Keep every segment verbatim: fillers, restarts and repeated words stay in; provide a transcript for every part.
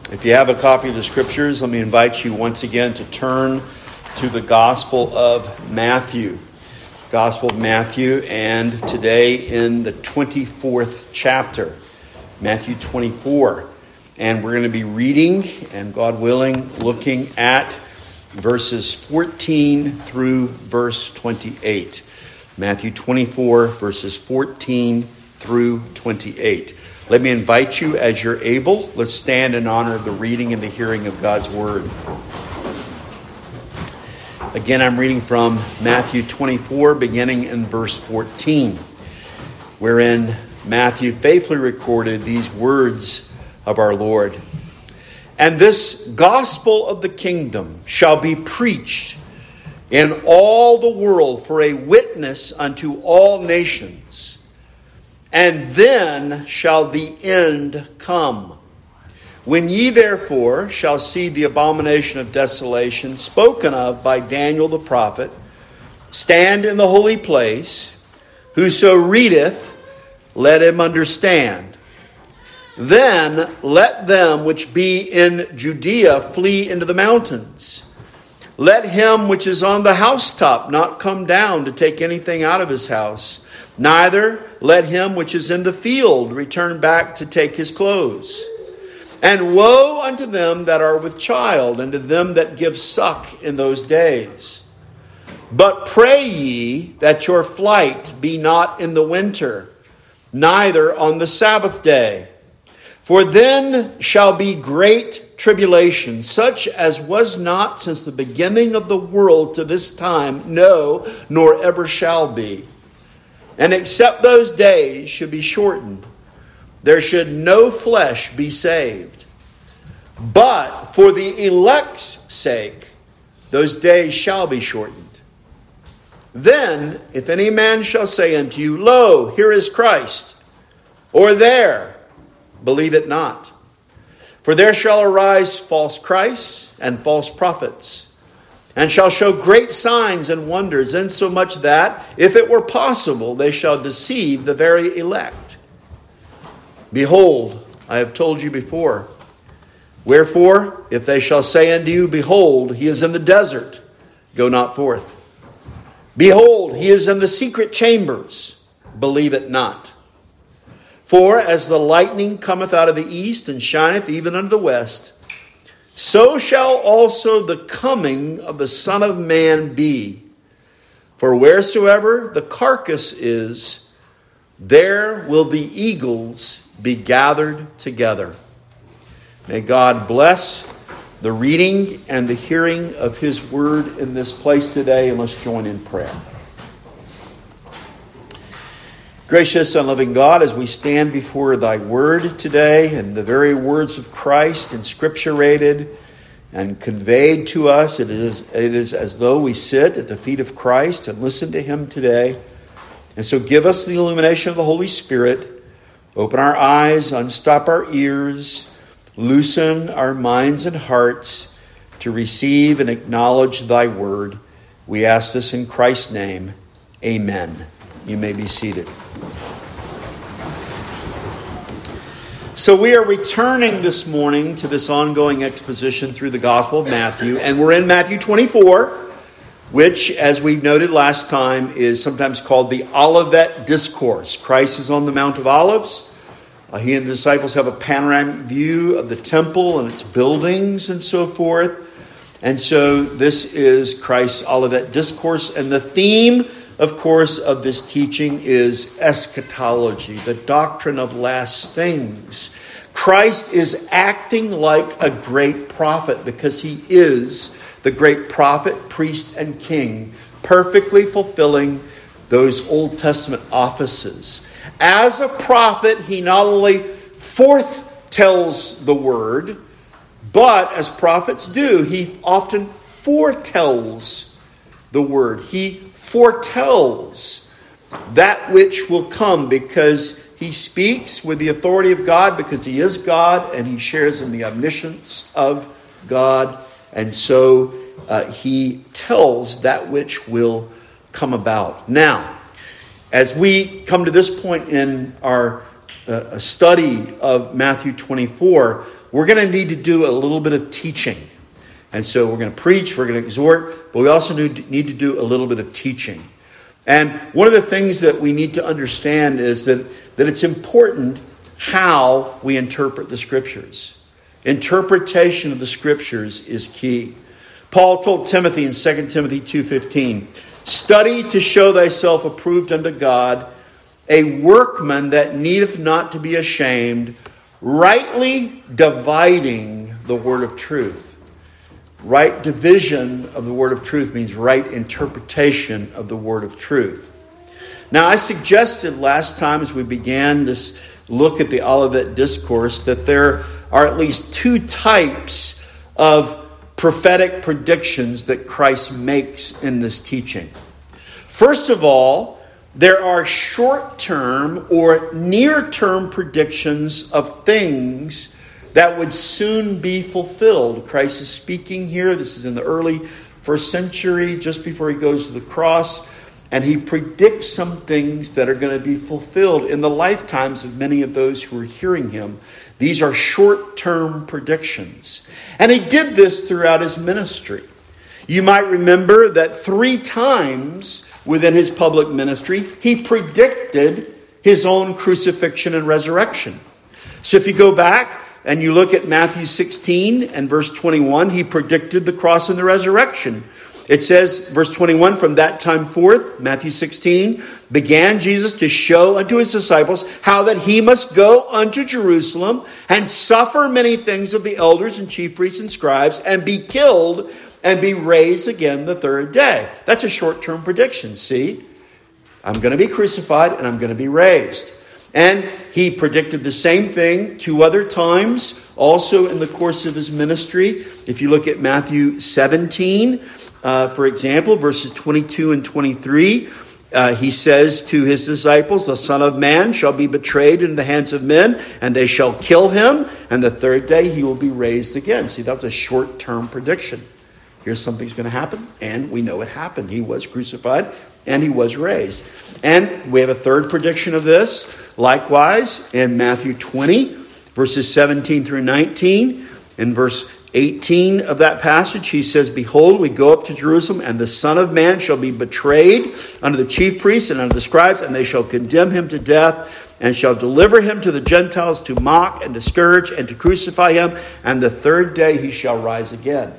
If you have a copy of the Scriptures, let me invite you once again to turn to the Gospel of Matthew. Gospel of Matthew, and today in the twenty-fourth chapter, Matthew twenty-four. And we're going to be reading, and God willing, looking at verses fourteen through verse twenty-eight. Matthew twenty-four, verses fourteen through twenty-eight. Let me invite you, as you're able, let's stand in honor of the reading and the hearing of God's Word. Again, I'm reading from Matthew twenty-four, beginning in verse fourteen, wherein Matthew faithfully recorded these words of our Lord. And this gospel of the kingdom shall be preached in all the world for a witness unto all nations. And then shall the end come. When ye therefore shall see the abomination of desolation spoken of by Daniel the prophet stand in the holy place, whoso readeth, let him understand. Then let them which be in Judea flee into the mountains. Let him which is on the housetop not come down to take anything out of his house. Neither let him which is in the field return back to take his clothes. And woe unto them that are with child, and to them that give suck in those days. But pray ye that your flight be not in the winter, neither on the Sabbath day. For then shall be great tribulation, such as was not since the beginning of the world to this time, no, nor ever shall be. And except those days should be shortened, there should no flesh be saved. But for the elect's sake, those days shall be shortened. Then, if any man shall say unto you, Lo, here is Christ, or there, believe it not. For there shall arise false Christs and false prophets, and shall show great signs and wonders, insomuch that, if it were possible, they shall deceive the very elect. Behold, I have told you before. Wherefore, if they shall say unto you, Behold, he is in the desert, go not forth. Behold, he is in the secret chambers, believe it not. For as the lightning cometh out of the east, and shineth even unto the west, so shall also the coming of the Son of Man be. For wheresoever the carcass is, there will the eagles be gathered together. May God bless the reading and the hearing of His word in this place today, and let's join in prayer. Gracious and loving God, as we stand before Thy word today, and the very words of Christ inscripturated and conveyed to us, it is, it is as though we sit at the feet of Christ and listen to Him today. And so give us the illumination of the Holy Spirit. Open our eyes, unstop our ears, loosen our minds and hearts to receive and acknowledge Thy word. We ask this in Christ's name. Amen. You may be seated. So we are returning this morning to this ongoing exposition through the Gospel of Matthew, and we're in Matthew twenty-four, which, as we noted last time, is sometimes called the Olivet Discourse. Christ is on the Mount of Olives. Uh, he and the disciples have a panoramic view of the temple and its buildings and so forth. And so this is Christ's Olivet Discourse, and the theme, of course, of this teaching is eschatology, the doctrine of last things. Christ is acting like a great prophet because He is the great prophet, priest, and king, perfectly fulfilling those Old Testament offices. As a prophet, He not only forthtells the word, but as prophets do, He often foretells the word. He foretells that which will come because He speaks with the authority of God, because He is God and He shares in the omniscience of God. And so uh, He tells that which will come about. Now, as we come to this point in our a study of Matthew twenty-four, we're going to need to do a little bit of teaching. And so we're going to preach, we're going to exhort, but we also need to do a little bit of teaching. And one of the things that we need to understand is that, that it's important how we interpret the Scriptures. Interpretation of the Scriptures is key. Paul told Timothy in Second Timothy two fifteen, "Study to show thyself approved unto God, a workman that needeth not to be ashamed, rightly dividing the word of truth." Right division of the word of truth means right interpretation of the word of truth. Now, I suggested last time as we began this look at the Olivet Discourse that there are at least two types of prophetic predictions that Christ makes in this teaching. First of all, there are short-term or near-term predictions of things that would soon be fulfilled. Christ is speaking here. This is in the early first century, just before he goes to the cross. And he predicts some things that are going to be fulfilled in the lifetimes of many of those who are hearing him. These are short-term predictions. And he did this throughout his ministry. You might remember that three times within his public ministry, he predicted his own crucifixion and resurrection. So if you go back and you look at Matthew sixteen and verse twenty-one, he predicted the cross and the resurrection. It says, verse twenty-one, "From that time forth," Matthew sixteen, "began Jesus to show unto his disciples how that he must go unto Jerusalem and suffer many things of the elders and chief priests and scribes and be killed and be raised again the third day." That's a short-term prediction. See, I'm going to be crucified and I'm going to be raised. And he predicted the same thing two other times, also in the course of his ministry. If you look at Matthew seventeen, uh, for example, verses twenty-two and twenty-three, uh, he says to his disciples, "The Son of Man shall be betrayed into the hands of men, and they shall kill him, and the third day he will be raised again." See, that was a short-term prediction. Here's something's going to happen, and we know it happened. He was crucified, and he was raised. And we have a third prediction of this. Likewise, in Matthew twenty, verses seventeen through nineteen, in verse eighteen of that passage, he says, "Behold, we go up to Jerusalem, and the Son of Man shall be betrayed unto the chief priests and unto the scribes, and they shall condemn him to death, and shall deliver him to the Gentiles to mock and to scourge and to crucify him, and the third day he shall rise again."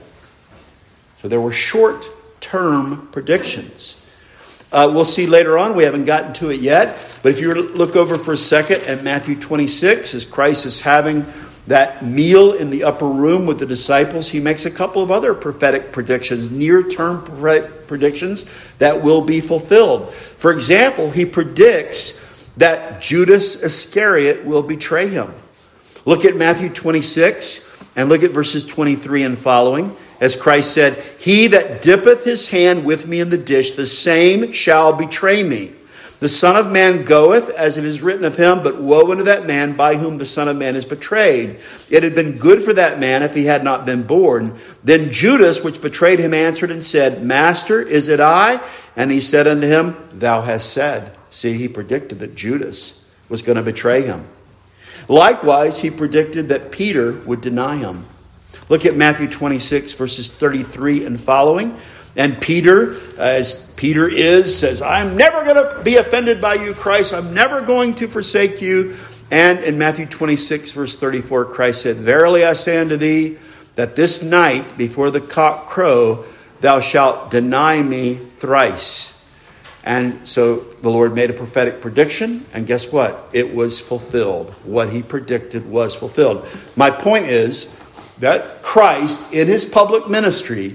So there were short-term predictions. Uh, we'll see later on, we haven't gotten to it yet, but if you were to look over for a second at Matthew twenty-six, as Christ is having that meal in the upper room with the disciples, he makes a couple of other prophetic predictions, near-term predictions that will be fulfilled. For example, he predicts that Judas Iscariot will betray him. Look at Matthew twenty-six and look at verses twenty-three and following. As Christ said, "He that dippeth his hand with me in the dish, the same shall betray me. The Son of Man goeth, as it is written of him, but woe unto that man by whom the Son of Man is betrayed. It had been good for that man if he had not been born." Then Judas, which betrayed him, answered and said, "Master, is it I?" And he said unto him, "Thou hast said." See, he predicted that Judas was going to betray him. Likewise, he predicted that Peter would deny him. Look at Matthew twenty-six, verses thirty-three and following. And Peter, as Peter is, says, "I'm never going to be offended by you, Christ. I'm never going to forsake you." And in Matthew twenty-six, verse thirty-four, Christ said, "Verily I say unto thee, that this night before the cock crow, thou shalt deny me thrice." And so the Lord made a prophetic prediction, and guess what? It was fulfilled. What he predicted was fulfilled. My point is that Christ, in his public ministry,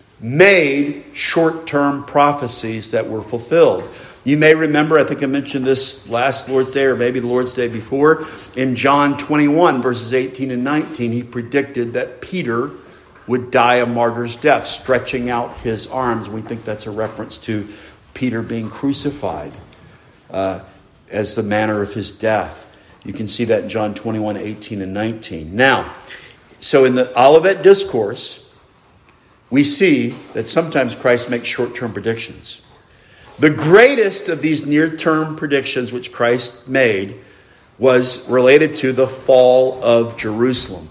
made short-term prophecies that were fulfilled. You may remember, I think I mentioned this last Lord's Day or maybe the Lord's Day before, in John twenty-one, verses eighteen and nineteen, he predicted that Peter would die a martyr's death, stretching out his arms. We think that's a reference to Peter being crucified uh, as the manner of his death. You can see that in John twenty-one, eighteen and nineteen. Now, so in the Olivet Discourse, we see that sometimes Christ makes short-term predictions. The greatest of these near-term predictions which Christ made was related to the fall of Jerusalem.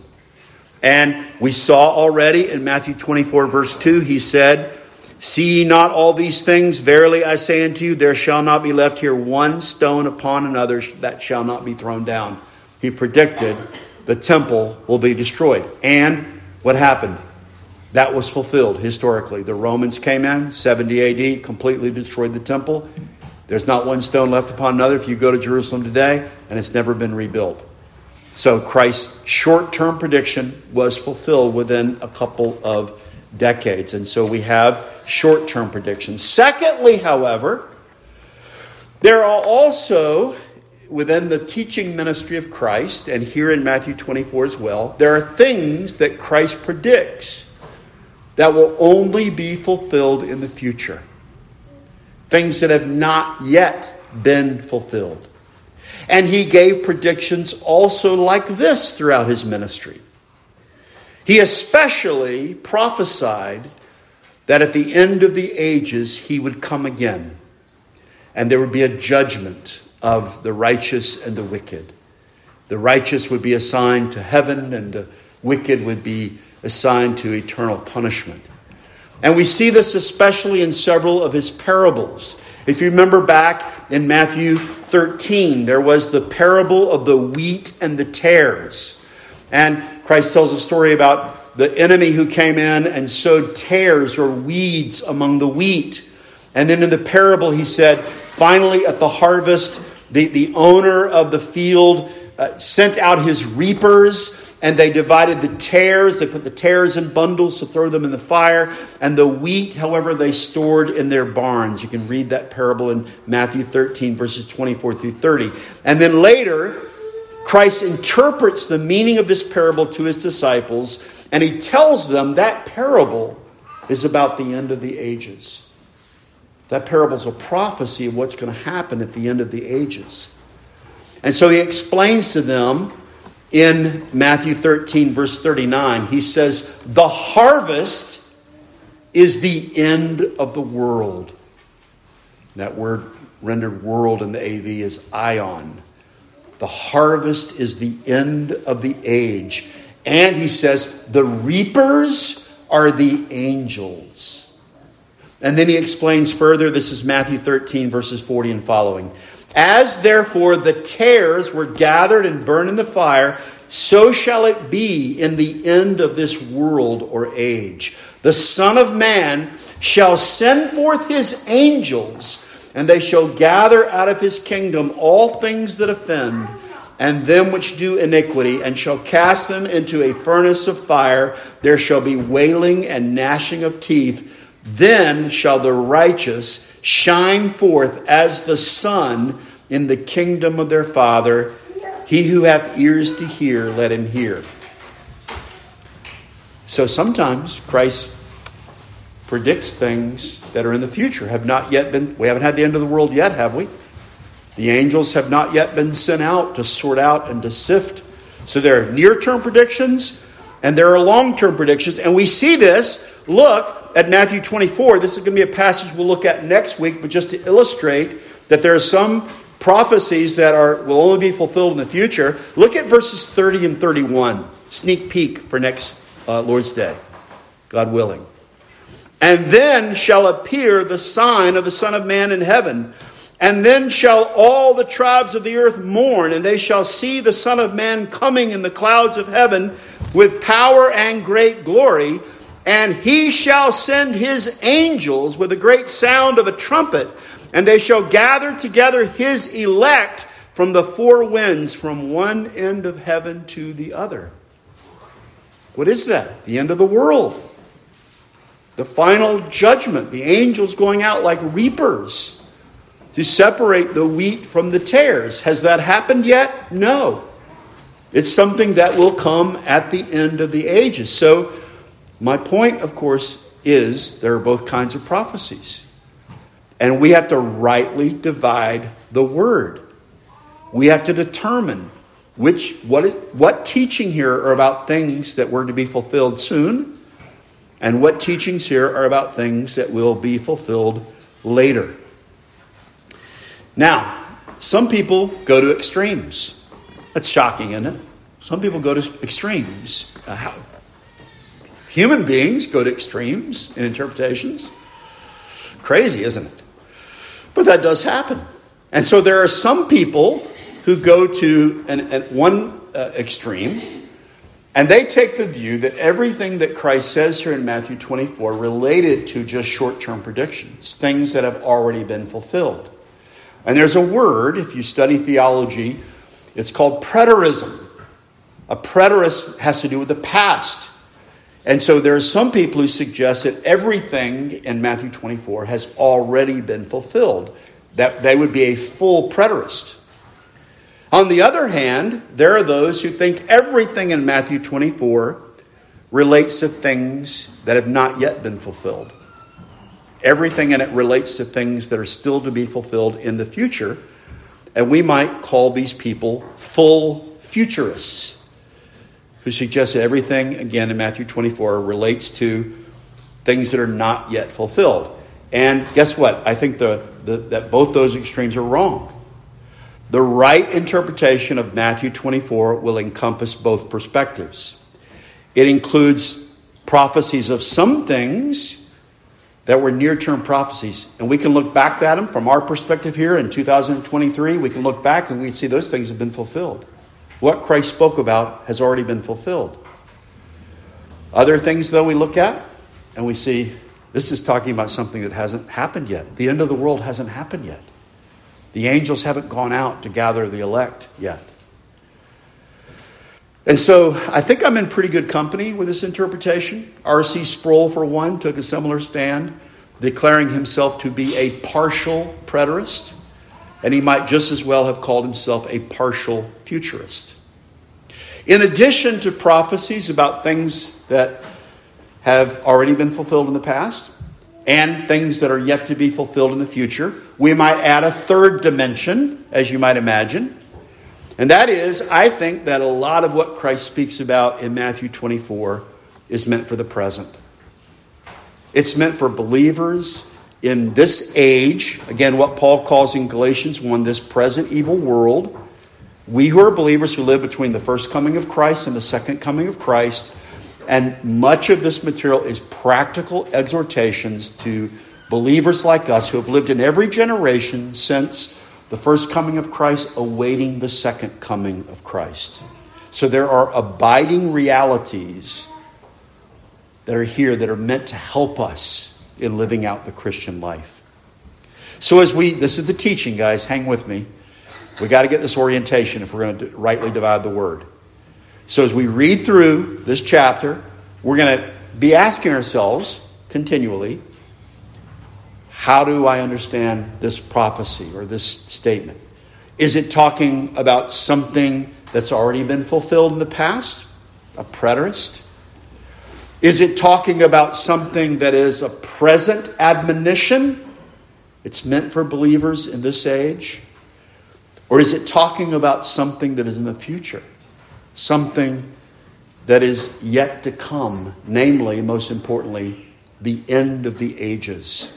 And we saw already in Matthew twenty-four, verse two, he said, "See ye not all these things? Verily I say unto you, there shall not be left here one stone upon another that shall not be thrown down." He predicted the temple will be destroyed. And what happened? That was fulfilled historically. The Romans came in, seventy A D, completely destroyed the temple. There's not one stone left upon another if you go to Jerusalem today, and it's never been rebuilt. So Christ's short-term prediction was fulfilled within a couple of decades. And so we have short-term predictions. Secondly, however, there are also, within the teaching ministry of Christ, and here in Matthew twenty-four as well, there are things that Christ predicts that will only be fulfilled in the future. Things that have not yet been fulfilled. And he gave predictions also like this throughout his ministry. He especially prophesied that at the end of the ages he would come again. And there would be a judgment of the righteous and the wicked. The righteous would be assigned to heaven, and the wicked would be assigned to eternal punishment. And we see this especially in several of his parables. If you remember back in Matthew thirteen, there was the parable of the wheat and the tares. And Christ tells a story about the enemy who came in and sowed tares or weeds among the wheat. And then in the parable he said, finally at the harvest, the, the owner of the field uh, sent out his reapers, and they divided the tares. They put the tares in bundles to throw them in the fire. And the wheat, however, they stored in their barns. You can read that parable in Matthew thirteen, verses twenty-four through thirty. And then later, Christ interprets the meaning of this parable to his disciples. And he tells them that parable is about the end of the ages. That parable is a prophecy of what's going to happen at the end of the ages. And so he explains to them in Matthew thirteen, verse thirty-nine, he says, the harvest is the end of the world. That word rendered world in the A V is aion. The harvest is the end of the age. And he says, the reapers are the angels. And then he explains further, this is Matthew thirteen, verses forty and following. As therefore the tares were gathered and burned in the fire, so shall it be in the end of this world or age. The Son of Man shall send forth his angels, and they shall gather out of his kingdom all things that offend, and them which do iniquity, and shall cast them into a furnace of fire. There shall be wailing and gnashing of teeth. Then shall the righteous shine forth as the sun in the kingdom of their Father. He who hath ears to hear, let him hear. So sometimes Christ predicts things that are in the future, have not yet been, we haven't had the end of the world yet, have we? The angels have not yet been sent out to sort out and to sift. So there are near-term predictions and there are long-term predictions. And we see this, look at Matthew twenty-four. This is going to be a passage we'll look at next week, but just to illustrate that there are some prophecies that are will only be fulfilled in the future. Look at verses thirty and thirty-one. Sneak peek for next uh, Lord's Day, God willing. And then shall appear the sign of the Son of Man in heaven. And then shall all the tribes of the earth mourn, and they shall see the Son of Man coming in the clouds of heaven with power and great glory. And he shall send his angels with a great sound of a trumpet, and they shall gather together his elect from the four winds, from one end of heaven to the other. What is that? The end of the world. The final judgment. The angels going out like reapers to separate the wheat from the tares. Has that happened yet? No. It's something that will come at the end of the ages. So my point, of course, is there are both kinds of prophecies. And we have to rightly divide the word. We have to determine which what is what teaching here are about things that were to be fulfilled soon, and what teachings here are about things that will be fulfilled later. Now, some people go to extremes. That's shocking, isn't it? Some people go to extremes. Uh, how? Human beings go to extremes in interpretations. Crazy, isn't it? But that does happen. And so there are some people who go to an, an one uh, extreme, and they take the view that everything that Christ says here in Matthew twenty-four related to just short-term predictions, things that have already been fulfilled. And there's a word, if you study theology, it's called preterism. A preterist has to do with the past. And so there are some people who suggest that everything in Matthew twenty-four has already been fulfilled. That they would be a full preterist. On the other hand, there are those who think everything in Matthew twenty-four relates to things that have not yet been fulfilled. Everything in it relates to things that are still to be fulfilled in the future. And we might call these people full futurists, who suggest that everything, again, in Matthew twenty-four relates to things that are not yet fulfilled. And guess what? I think the, the, that both those extremes are wrong. The right interpretation of Matthew twenty-four will encompass both perspectives. It includes prophecies of some things that were near-term prophecies. And we can look back at them from our perspective here in two thousand twenty-three. We can look back and we see those things have been fulfilled. What Christ spoke about has already been fulfilled. Other things, though, we look at and we see this is talking about something that hasn't happened yet. The end of the world hasn't happened yet. The angels haven't gone out to gather the elect yet. And so I think I'm in pretty good company with this interpretation. R C Sproul, for one, took a similar stand, declaring himself to be a partial preterist. And he might just as well have called himself a partial futurist. In addition to prophecies about things that have already been fulfilled in the past and things that are yet to be fulfilled in the future, we might add a third dimension, as you might imagine. And that is, I think that a lot of what Christ speaks about in Matthew twenty-four is meant for the present. It's meant for believers in this age, again, what Paul calls in Galatians one, this present evil world. We who are believers who live between the first coming of Christ and the second coming of Christ. And much of this material is practical exhortations to believers like us who have lived in every generation since the first coming of Christ, awaiting the second coming of Christ. So there are abiding realities that are here that are meant to help us in living out the Christian life. So as we, this is the teaching, guys, hang with me. We got to get this orientation if we're going to rightly divide the word. So as we read through this chapter, we're going to be asking ourselves continually, how do I understand this prophecy or this statement? Is it talking about something that's already been fulfilled in the past? A preterist? Is it talking about something that is a present admonition? It's meant for believers in this age? Or is it talking about something that is in the future? Something that is yet to come, namely, most importantly, the end of the ages.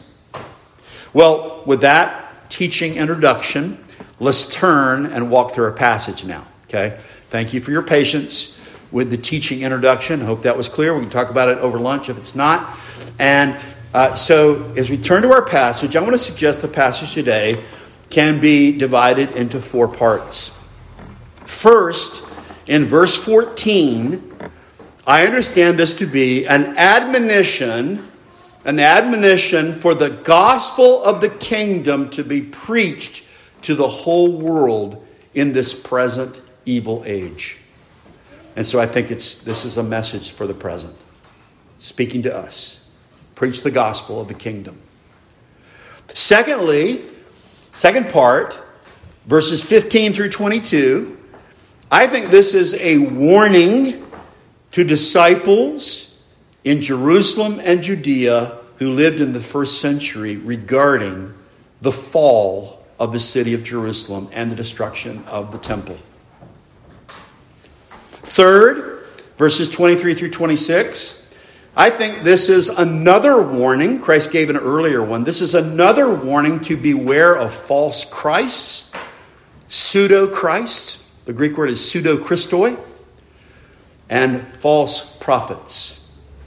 Well, with that teaching introduction, let's turn and walk through our passage now. Okay? Thank you for your patience with the teaching introduction. I hope that was clear. We can talk about it over lunch if it's not. And uh, so as we turn to our passage, I want to suggest the passage today can be divided into four parts. First, in verse fourteen, I understand this to be an admonition, an admonition for the gospel of the kingdom to be preached to the whole world in this present evil age. And so I think it's this is a message for the present, speaking to us. Preach the gospel of the kingdom. Secondly, second part, verses fifteen through twenty-two, I think this is a warning to disciples in Jerusalem and Judea who lived in the first century regarding the fall of the city of Jerusalem and the destruction of the temple. Third, verses twenty-three through twenty-six, I think this is another warning. Christ gave an earlier one. This is another warning to beware of false Christs, pseudo-Christ. The Greek word is pseudo-Christoi, and false prophets.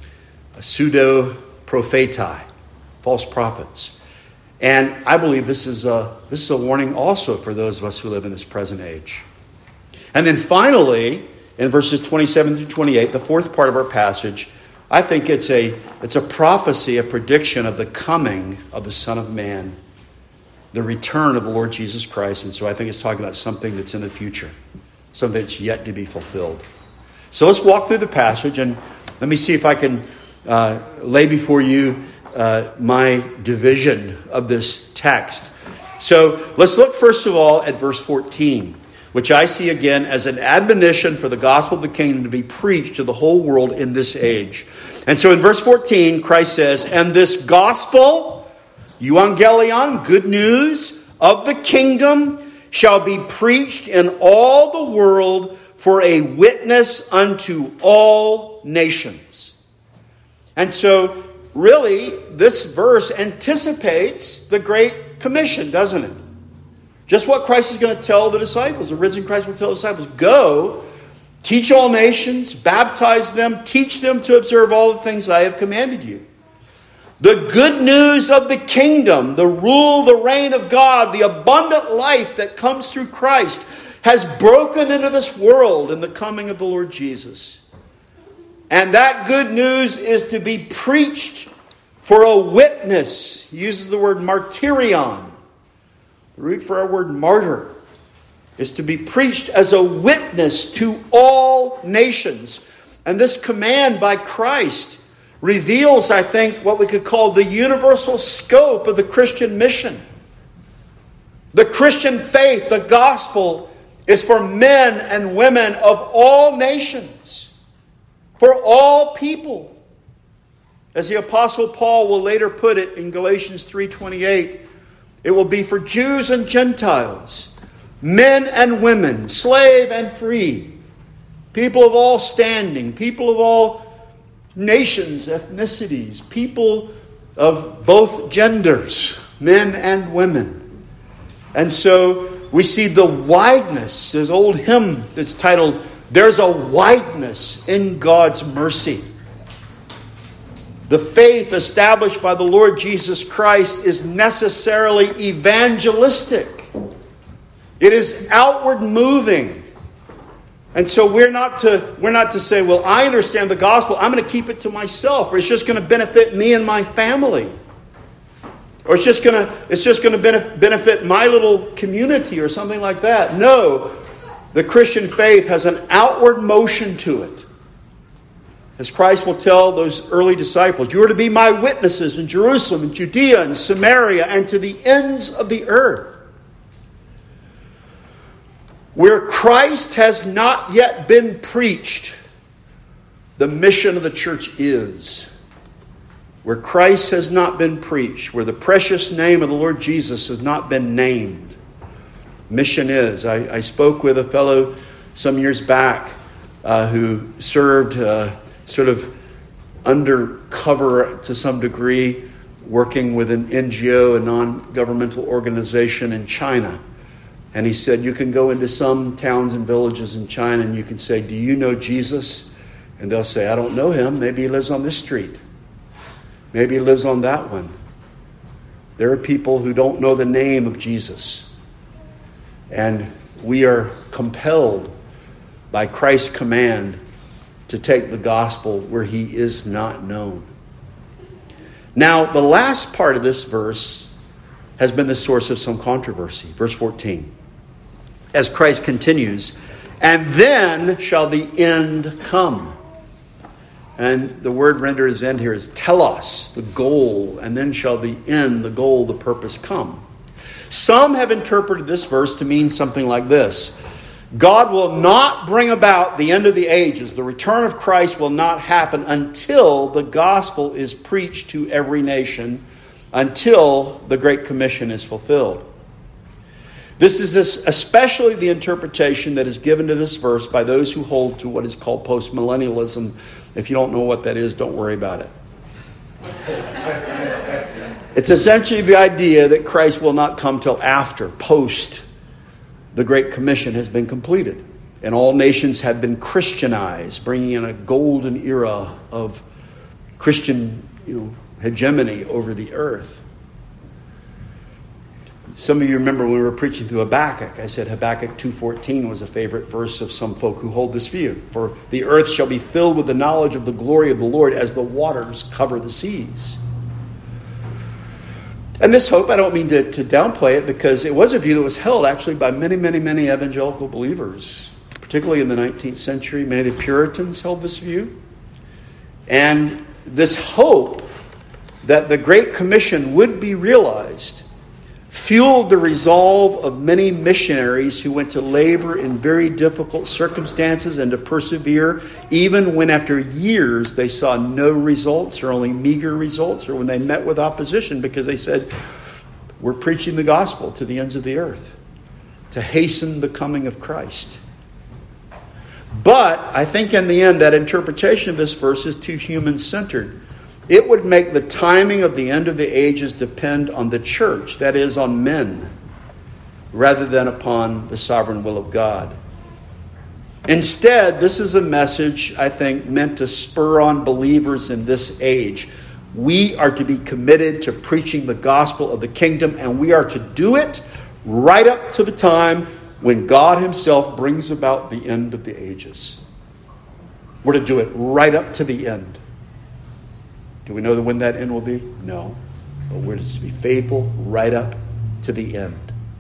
Pseudo-propheti, false prophets. And I believe this is a this is a warning also for those of us who live in this present age. And then finally, in verses twenty-seven through twenty-eight, the fourth part of our passage, I think it's a it's a prophecy, a prediction of the coming of the Son of Man, the return of the Lord Jesus Christ. And so I think it's talking about something that's in the future, something that's yet to be fulfilled. So let's walk through the passage, and let me see if I can uh, lay before you uh, my division of this text. So let's look first of all at verse fourteen, which I see again as an admonition for the gospel of the kingdom to be preached to the whole world in this age. And so in verse fourteen, Christ says, "And this gospel, euangelion, good news of the kingdom, shall be preached in all the world for a witness unto all nations." And so really, this verse anticipates the Great Commission, doesn't it? Just what Christ is going to tell the disciples. The risen Christ will tell the disciples, "Go, teach all nations, baptize them, teach them to observe all the things I have commanded you." The good news of the kingdom, the rule, the reign of God, the abundant life that comes through Christ has broken into this world in the coming of the Lord Jesus. And that good news is to be preached for a witness. He uses the word martyrion. The root for our word martyr is to be preached as a witness to all nations. And this command by Christ reveals, I think, what we could call the universal scope of the Christian mission. The Christian faith, the gospel, is for men and women of all nations, for all people. As the Apostle Paul will later put it in Galatians three twenty-eight, it will be for Jews and Gentiles, men and women, slave and free, people of all standing, people of all nations, ethnicities, people of both genders, men and women. And so we see the wideness. There's an old hymn that's titled, "There's a Wideness in God's Mercy." The faith established by the Lord Jesus Christ is necessarily evangelistic. It is outward moving. And so we're not to we're not to say, "Well, I understand the gospel, I'm going to keep it to myself," or "It's just going to benefit me and my family," or it's just going to it's just going to benefit my little community or something like that. No, the Christian faith has an outward motion to it. As Christ will tell those early disciples, "You are to be my witnesses in Jerusalem and Judea and Samaria and to the ends of the earth." Where Christ has not yet been preached, the mission of the church is. Where Christ has not been preached, where the precious name of the Lord Jesus has not been named, mission is. I, I spoke with a fellow some years back uh, who served uh, sort of undercover to some degree, working with an N G O, a non-governmental organization in China. And he said, you can go into some towns and villages in China and you can say, "Do you know Jesus?" And they'll say, "I don't know him. Maybe he lives on this street. Maybe he lives on that one." There are people who don't know the name of Jesus. And we are compelled by Christ's command to take the gospel where he is not known. Now, the last part of this verse has been the source of some controversy. Verse fourteen. As Christ continues, "And then shall the end come." And the word rendered as end here is telos, the goal. And then shall the end, the goal, the purpose come. Some have interpreted this verse to mean something like this. God will not bring about the end of the ages. The return of Christ will not happen until the gospel is preached to every nation, until the Great Commission is fulfilled. This is this, especially the interpretation that is given to this verse by those who hold to what is called postmillennialism. If you don't know what that is, don't worry about it. It's essentially the idea that Christ will not come till after, post, the Great Commission has been completed. And all nations had been Christianized, bringing in a golden era of Christian, you know, hegemony over the earth. Some of you remember when we were preaching through Habakkuk, I said Habakkuk two fourteen was a favorite verse of some folk who hold this view. For the earth shall be filled with the knowledge of the glory of the Lord as the waters cover the seas. And this hope, I don't mean to, to downplay it, because it was a view that was held actually by many, many, many evangelical believers, particularly in the nineteenth century. Many of the Puritans held this view. And this hope that the Great Commission would be realized fueled the resolve of many missionaries who went to labor in very difficult circumstances and to persevere, even when after years they saw no results or only meager results, or when they met with opposition, because they said, we're preaching the gospel to the ends of the earth to hasten the coming of Christ. But I think in the end that interpretation of this verse is too human-centered. It would make the timing of the end of the ages depend on the church, that is, on men, rather than upon the sovereign will of God. Instead, this is a message, I think, meant to spur on believers in this age. We are to be committed to preaching the gospel of the kingdom, and we are to do it right up to the time when God himself brings about the end of the ages. We're to do it right up to the end. Do we know when that end will be? No. But we're to be faithful right up to the end.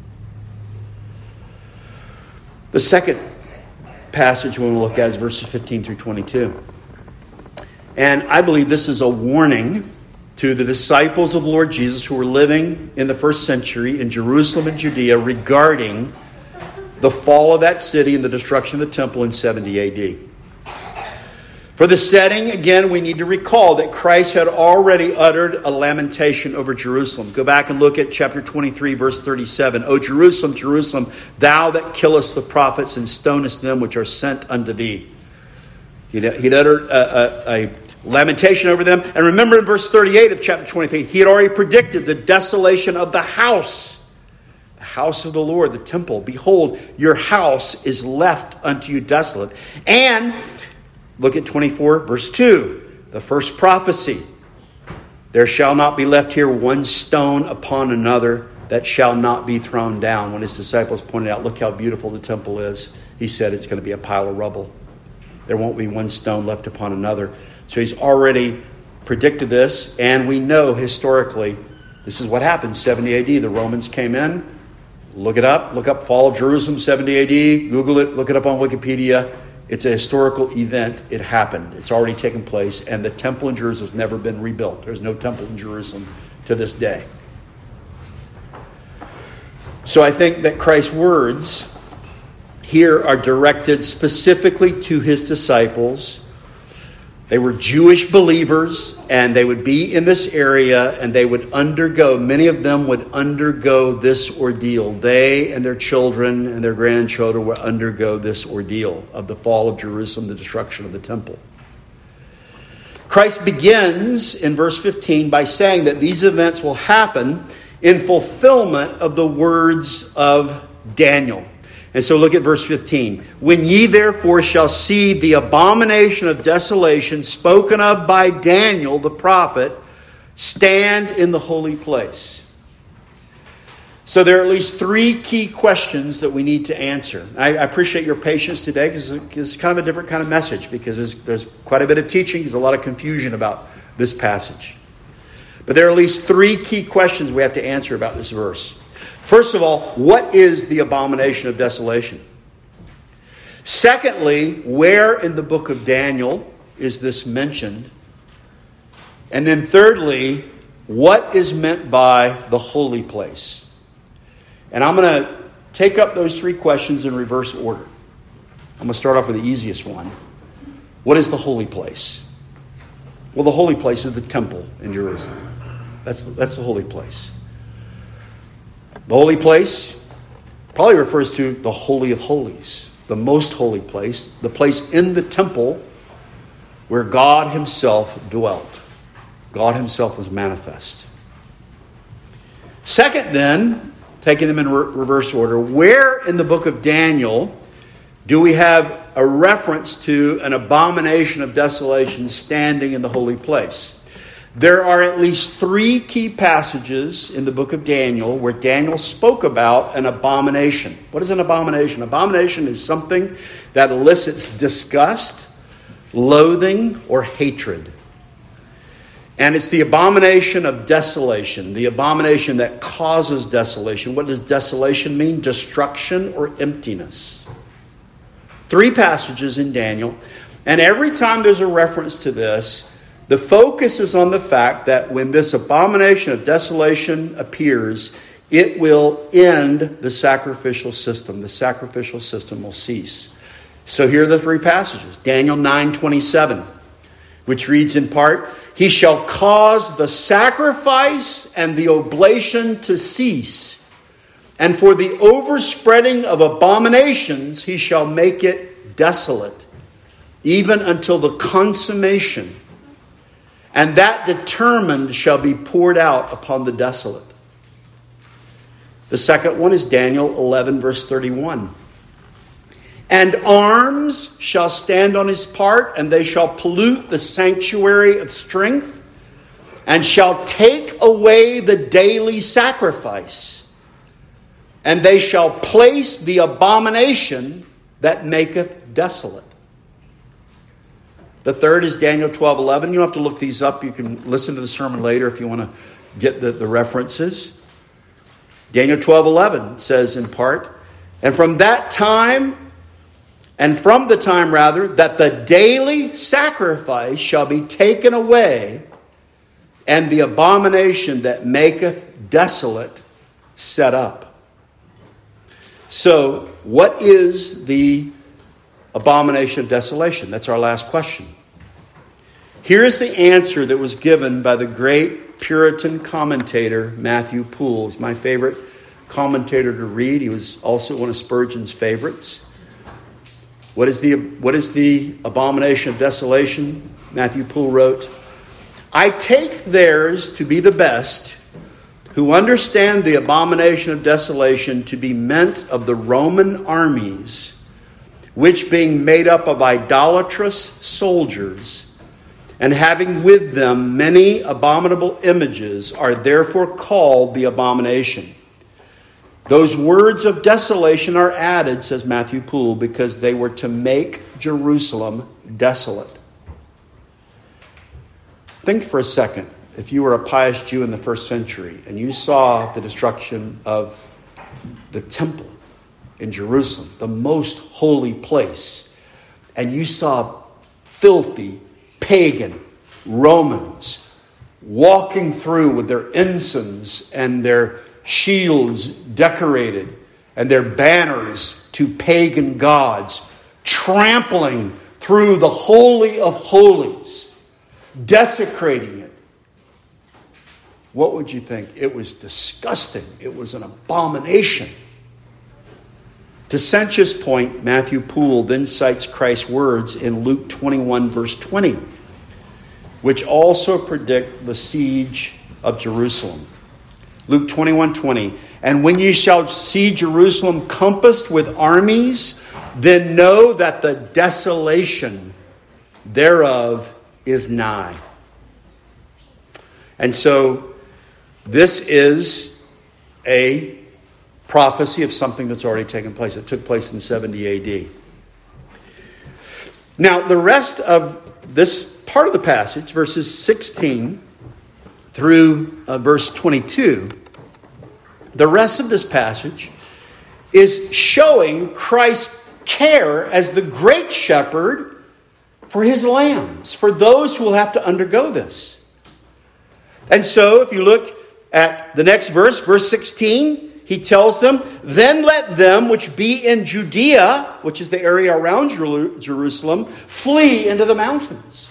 The second passage we want to look at is verses fifteen through twenty-two. And I believe this is a warning to the disciples of the Lord Jesus who were living in the first century in Jerusalem and Judea regarding the fall of that city and the destruction of the temple in seventy A D. For the setting, again, we need to recall that Christ had already uttered a lamentation over Jerusalem. Go back and look at chapter twenty-three, verse thirty-seven. O Jerusalem, Jerusalem, thou that killest the prophets and stonest them which are sent unto thee. He'd, he'd uttered a, a, a lamentation over them. And remember in verse thirty-eight of chapter twenty-three, he had already predicted the desolation of the house. The house of the Lord, the temple. Behold, your house is left unto you desolate. And look at twenty-four, verse two, the first prophecy. There shall not be left here one stone upon another that shall not be thrown down. When his disciples pointed out, look how beautiful the temple is, he said it's going to be a pile of rubble. There won't be one stone left upon another. So he's already predicted this, and we know historically this is what happened. seventy A D, the Romans came in. Look it up. Look up Fall of Jerusalem, seventy A D. Google it. Look it up on Wikipedia. It's a historical event. It happened. It's already taken place. And the temple in Jerusalem has never been rebuilt. There's no temple in Jerusalem to this day. So I think that Christ's words here are directed specifically to his disciples. They were Jewish believers, and they would be in this area, and they would undergo, many of them would undergo this ordeal. They and their children and their grandchildren would undergo this ordeal of the fall of Jerusalem, the destruction of the temple. Christ begins in verse fifteen by saying that these events will happen in fulfillment of the words of Daniel. And so look at verse fifteen. When ye therefore shall see the abomination of desolation spoken of by Daniel the prophet, stand in the holy place. So there are at least three key questions that we need to answer. I, I appreciate your patience today because it's kind of a different kind of message, because there's, there's quite a bit of teaching. There's a lot of confusion about this passage. But there are at least three key questions we have to answer about this verse. First of all, what is the abomination of desolation? Secondly, where in the book of Daniel is this mentioned? And then thirdly, what is meant by the holy place? And I'm going to take up those three questions in reverse order. I'm going to start off with the easiest one. What is the holy place? Well, the holy place is the temple in Jerusalem. That's, that's the holy place. The holy place probably refers to the Holy of Holies, the most holy place, the place in the temple where God himself dwelt. God himself was manifest. Second then, taking them in re- reverse order, where in the book of Daniel do we have a reference to an abomination of desolation standing in the holy place? There are at least three key passages in the book of Daniel where Daniel spoke about an abomination. What is an abomination? Abomination is something that elicits disgust, loathing, or hatred. And it's the abomination of desolation, the abomination that causes desolation. What does desolation mean? Destruction or emptiness. Three passages in Daniel. And every time there's a reference to this, the focus is on the fact that when this abomination of desolation appears, it will end the sacrificial system. The sacrificial system will cease. So here are the three passages. Daniel nine twenty-seven, which reads in part, "He shall cause the sacrifice and the oblation to cease, and for the overspreading of abominations he shall make it desolate, even until the consummation. And that determined shall be poured out upon the desolate." The second one is Daniel eleven, verse thirty-one. "And arms shall stand on his part, and they shall pollute the sanctuary of strength, and shall take away the daily sacrifice. And they shall place the abomination that maketh desolate." The third is Daniel twelve eleven. You don't have to look these up. You can listen to the sermon later if you want to get the, the references. Daniel twelve eleven says in part, "And from that time, and from the time rather, that the daily sacrifice shall be taken away, and the abomination that maketh desolate set up." So, what is the abomination of desolation? That's our last question. Here's the answer that was given by the great Puritan commentator Matthew Poole. He's my favorite commentator to read. He was also one of Spurgeon's favorites. What is the what is the abomination of desolation? Matthew Poole wrote, "I take theirs to be the best, who understand the abomination of desolation to be meant of the Roman armies, which being made up of idolatrous soldiers, and having with them many abominable images, are therefore called the abomination. Those words of desolation are added," says Matthew Poole, "because they were to make Jerusalem desolate." Think for a second, if you were a pious Jew in the first century and you saw the destruction of the temple in Jerusalem, the most holy place, and you saw filthy, pagan Romans walking through with their ensigns and their shields decorated and their banners to pagan gods, trampling through the Holy of Holies, desecrating it. What would you think? It was disgusting. It was an abomination. To Sensuous point, Matthew Poole then cites Christ's words in Luke twenty-one, verse twenty, which also predict the siege of Jerusalem. Luke twenty-one twenty, "And when ye shall see Jerusalem compassed with armies, then know that the desolation thereof is nigh." And so this is a prophecy of something that's already taken place. It took place in seventy A D. Now, the rest of this part of the passage, verses sixteen through uh, verse twenty-two, the rest of this passage is showing Christ's care as the great shepherd for his lambs, for those who will have to undergo this. And so, if you look at the next verse, verse sixteen, he tells them, "Then let them which be in Judea," which is the area around Jerusalem, "flee into the mountains."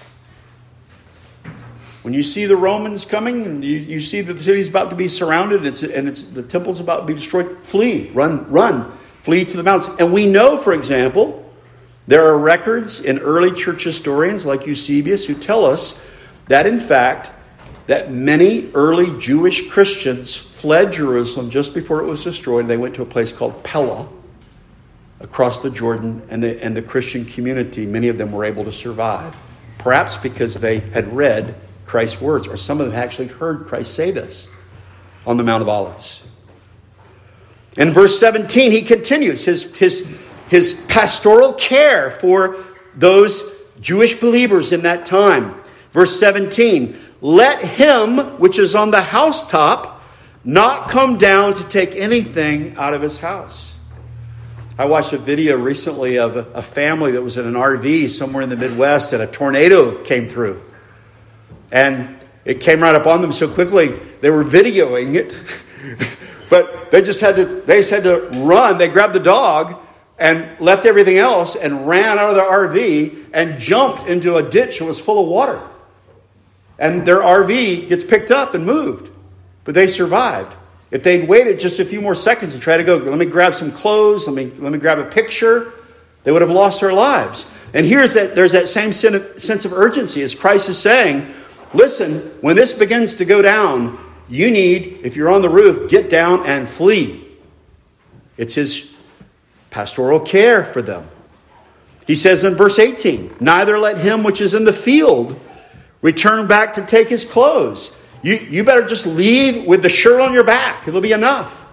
When you see the Romans coming and you, you see that the city is about to be surrounded and, it's, and it's, the temple's about to be destroyed, flee, run, run, flee to the mountains. And we know, for example, there are records in early church historians like Eusebius who tell us that, in fact, that many early Jewish Christians fled Jerusalem just before it was destroyed. They went to a place called Pella. across the Jordan, and the, and the Christian community, many of them were able to survive. Perhaps because they had read Christ's words, or some of them actually heard Christ say this on the Mount of Olives. In verse seventeen, he continues his, his, his pastoral care for those Jewish believers in that time. Verse seventeen, let him which is on the housetop not come down to take anything out of his house. I watched a video recently of a family that was in an R V somewhere in the Midwest, and a tornado came through. And it came right up on them so quickly, they were videoing it. But they just had to, they just had to run. They grabbed the dog and left everything else and ran out of their R V and jumped into a ditch that was full of water. And their R V gets picked up and moved. But they survived. If they'd waited just a few more seconds to try to go, let me grab some clothes, let me let me grab a picture, they would have lost their lives. And here's that there's that same sense of urgency as Christ is saying, listen, when this begins to go down, you need, if you're on the roof, get down and flee. It's his pastoral care for them. He says in verse eighteen, neither let him which is in the field return back to take his clothes. You, you better just leave with the shirt on your back. It'll be enough.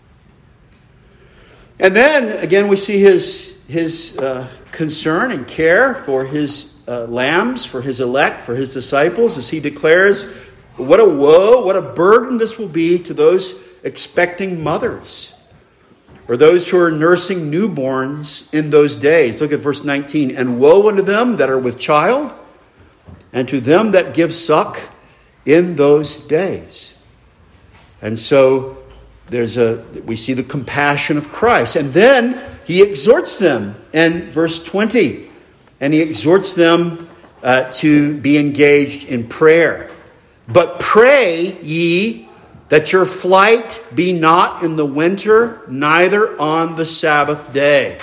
And then, again, we see his, his uh, concern and care for his uh, lambs, for his elect, for his disciples, as he declares, what a woe, what a burden this will be to those expecting mothers, or those who are nursing newborns in those days. Look at verse nineteen. And woe unto them that are with child, and to them that give suck in those days. And so there's a we see the compassion of Christ. And then he exhorts them in verse twenty. And he exhorts them uh, to be engaged in prayer. But pray ye that your flight be not in the winter, neither on the Sabbath day.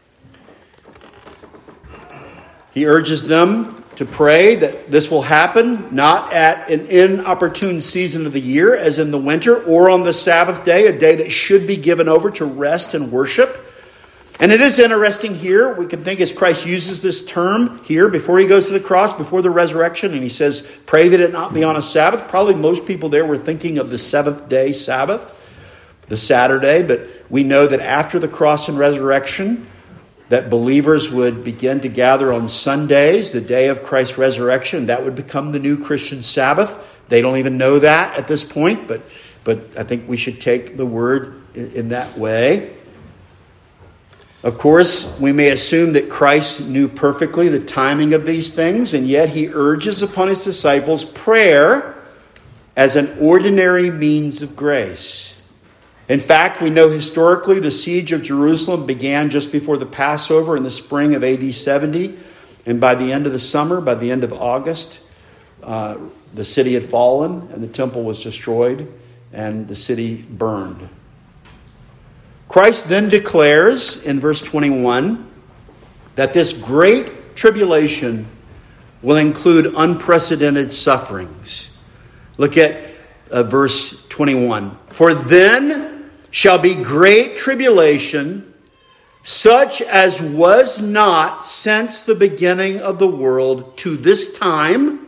He urges them to pray that this will happen not at an inopportune season of the year, as in the winter, or on the Sabbath day, a day that should be given over to rest and worship. And it is interesting here, we can think as Christ uses this term here before he goes to the cross, before the resurrection, and he says, pray that it not be on a Sabbath. Probably most people there were thinking of the seventh day Sabbath, the Saturday, but we know that after the cross and resurrection, that believers would begin to gather on Sundays, the day of Christ's resurrection. That would become the new Christian Sabbath. They don't even know that at this point, but, but I think we should take the word in, in that way. Of course, we may assume that Christ knew perfectly the timing of these things, and yet he urges upon his disciples prayer as an ordinary means of grace. In fact, we know historically the siege of Jerusalem began just before the Passover in the spring of A D seventy. And by the end of the summer, by the end of August, uh, the city had fallen and the temple was destroyed and the city burned. Christ then declares in verse twenty-one that this great tribulation will include unprecedented sufferings. Look at uh, verse twenty-one. For then shall be great tribulation, such as was not since the beginning of the world to this time,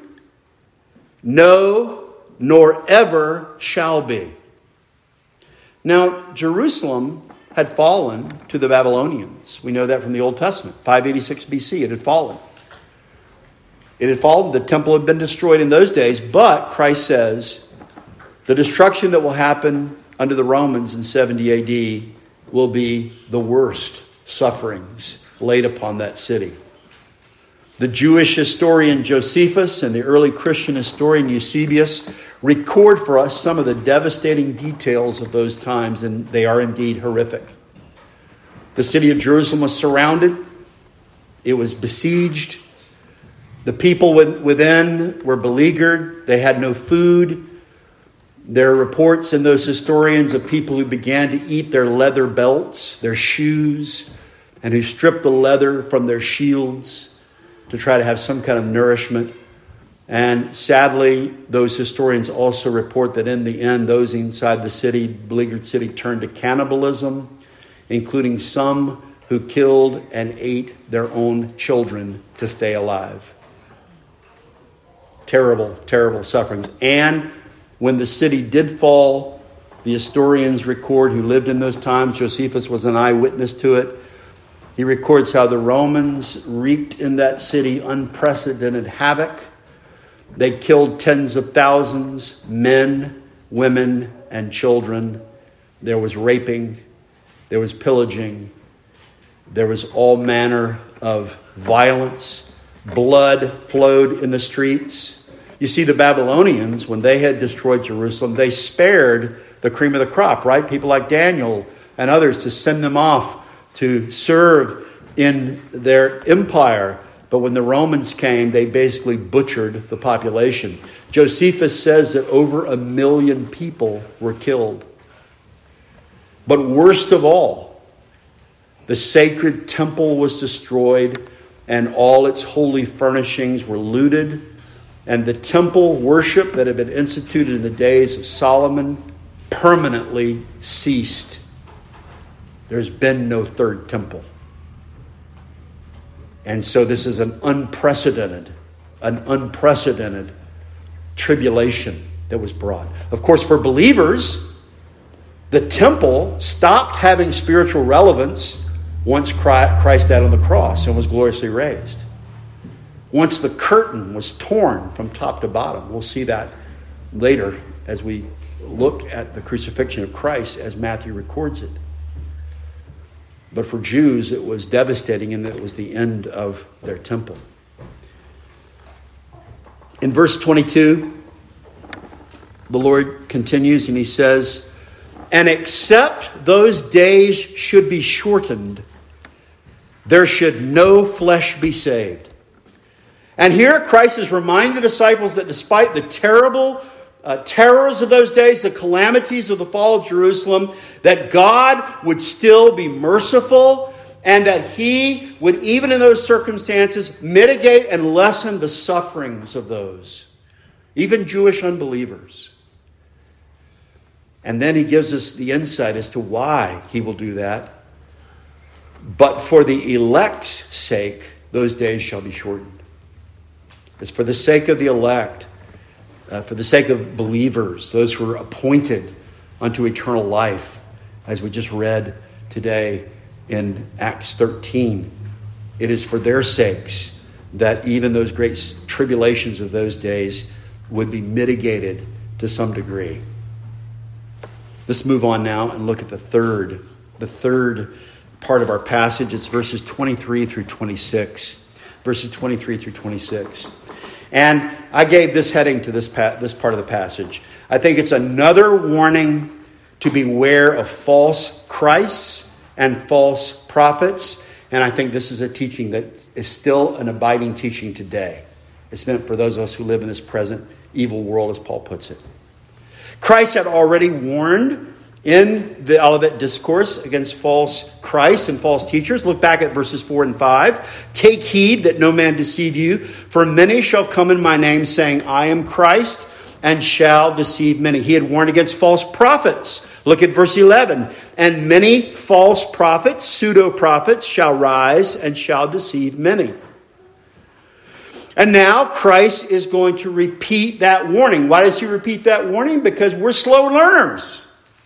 no, nor ever shall be. Now, Jerusalem had fallen to the Babylonians. We know that from the Old Testament. five eighty-six B C, it had fallen. It had fallen. The temple had been destroyed in those days, but Christ says the destruction that will happen under the Romans in seventy A D will be the worst sufferings laid upon that city. The Jewish historian Josephus and the early Christian historian Eusebius record for us some of the devastating details of those times, and they are indeed horrific. The city of Jerusalem was surrounded. It was besieged. The people within were beleaguered. They had no food. There are reports in those historians of people who began to eat their leather belts, their shoes, and who stripped the leather from their shields to try to have some kind of nourishment. And sadly, those historians also report that in the end, those inside the city, beleaguered city, turned to cannibalism, including some who killed and ate their own children to stay alive. Terrible, terrible sufferings. And when the city did fall, the historians record who lived in those times, Josephus was an eyewitness to it. He records how the Romans wreaked in that city unprecedented havoc. They killed tens of thousands, men, women, and children. There was raping. There was pillaging. There was all manner of violence. Blood flowed in the streets. You see, the Babylonians, when they had destroyed Jerusalem, they spared the cream of the crop, right? People like Daniel and others, to send them off to serve in their empire. But when the Romans came, they basically butchered the population. Josephus says that over a million people were killed. But worst of all, the sacred temple was destroyed and all its holy furnishings were looted. And the temple worship that had been instituted in the days of Solomon permanently ceased. There's been no third temple. And so this is an unprecedented, an unprecedented tribulation that was brought. Of course, for believers, the temple stopped having spiritual relevance once Christ died on the cross and was gloriously raised. Once the curtain was torn from top to bottom. We'll see that later as we look at the crucifixion of Christ as Matthew records it. But for Jews, it was devastating in that it was the end of their temple. In verse twenty-two, the Lord continues and he says, "And except those days should be shortened, there should no flesh be saved." And here Christ is reminding the disciples that despite the terrible Uh, terrors of those days, the calamities of the fall of Jerusalem, that God would still be merciful and that he would, even in those circumstances, mitigate and lessen the sufferings of those, even Jewish unbelievers. And then he gives us the insight as to why he will do that. But for the elect's sake, those days shall be shortened. It's for the sake of the elect. Uh, for the sake of believers, those who are appointed unto eternal life, as we just read today in Acts thirteen. It is for their sakes that even those great tribulations of those days would be mitigated to some degree. Let's move on now and look at the third, the third part of our passage. It's verses twenty-three through twenty-six. Verses twenty-three through twenty-six. And I gave this heading to this pa- this part of the passage. I think it's another warning to beware of false Christs and false prophets. And I think this is a teaching that is still an abiding teaching today. It's meant for those of us who live in this present evil world, as Paul puts it. Christ had already warned in the Olivet Discourse against false Christs and false teachers. Look back at verses four and five. "Take heed that no man deceive you, for many shall come in my name, saying, I am Christ, and shall deceive many." He had warned against false prophets. Look at verse eleven. "And many false prophets, pseudo-prophets, shall rise and shall deceive many." And now Christ is going to repeat that warning. Why does he repeat that warning? Because we're slow learners.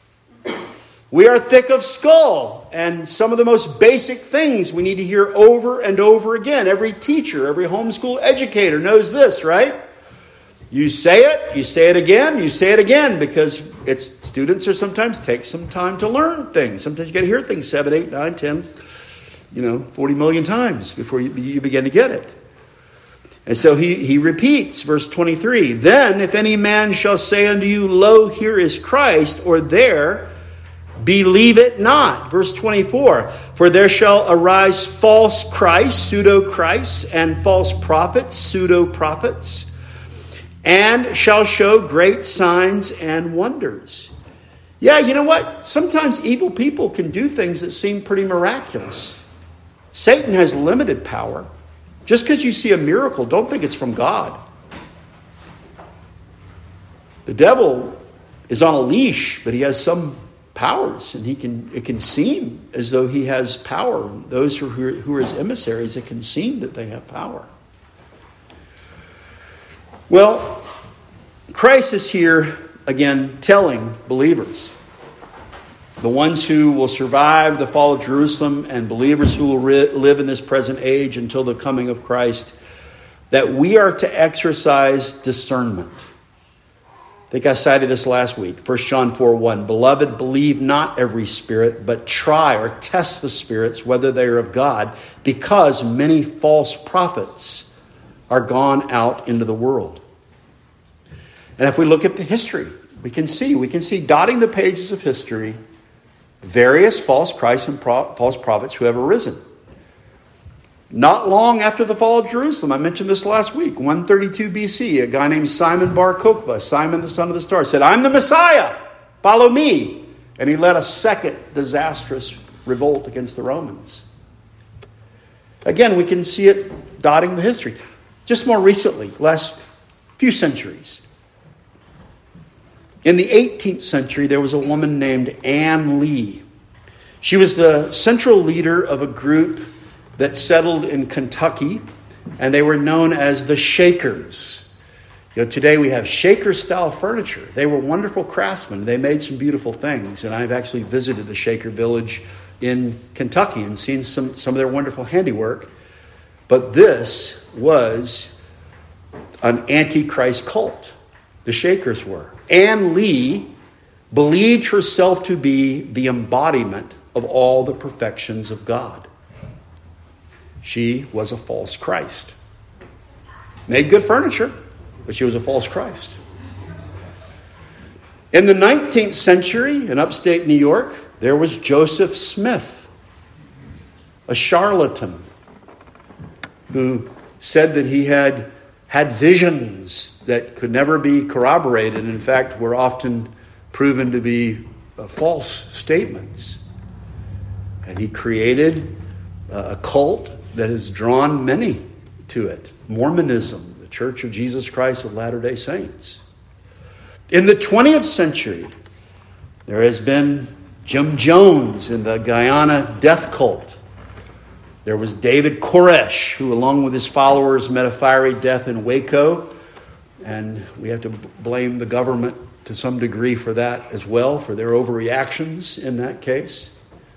We are thick of skull, and some of the most basic things we need to hear over and over again. Every teacher, every homeschool educator knows this, right? You say it, you say it again, you say it again, because it's students are sometimes take some time to learn things. Sometimes you got to hear things seven, eight, nine, ten, you know, forty million times before you, you begin to get it. And so he, he repeats, verse twenty-three, "Then if any man shall say unto you, Lo, here is Christ, or there, believe it not." Verse twenty-four, "For there shall arise false Christs," pseudo-Christs, "and false prophets," pseudo-prophets, "and shall show great signs and wonders." Yeah, you know what? Sometimes evil people can do things that seem pretty miraculous. Satan has limited power. Just because you see a miracle, don't think it's from God. The devil is on a leash, but he has some powers, and he can. It can seem as though he has power. Those who are, who are his emissaries, it can seem that they have power. Well, Christ is here again telling believers, the ones who will survive the fall of Jerusalem and believers who will re- live in this present age until the coming of Christ, that we are to exercise discernment. I think I cited this last week. First John four one. Beloved, believe not every spirit, but try or test the spirits, whether they are of God, because many false prophets are gone out into the world. And if we look at the history, we can see, we can see dotting the pages of history, various false Christs and pro- false prophets who have arisen. Not long after the fall of Jerusalem, I mentioned this last week, one thirty-two B C, a guy named Simon Bar Kokhba, Simon the son of the star, said, I'm the Messiah, follow me. And he led a second disastrous revolt against the Romans. Again, we can see it dotting the history. Just more recently, last few centuries. In the eighteenth century, there was a woman named Anne Lee. She was the central leader of a group that settled in Kentucky, and they were known as the Shakers. You know, today we have Shaker-style furniture. They were wonderful craftsmen. They made some beautiful things, and I've actually visited the Shaker village in Kentucky and seen some, some of their wonderful handiwork. But this was an antichrist cult. The Shakers were. Anne Lee believed herself to be the embodiment of all the perfections of God. She was a false Christ. Made good furniture, but she was a false Christ. In the nineteenth century, in upstate New York, there was Joseph Smith, a charlatan, who said that he had had visions that could never be corroborated. In fact, were often proven to be uh, false statements. And he created uh, a cult that has drawn many to it. Mormonism, the Church of Jesus Christ of Latter-day Saints. In the twentieth century, there has been Jim Jones in the Guyana death cult. There was David Koresh, who along with his followers met a fiery death in Waco. And we have to blame the government to some degree for that as well, for their overreactions in that case.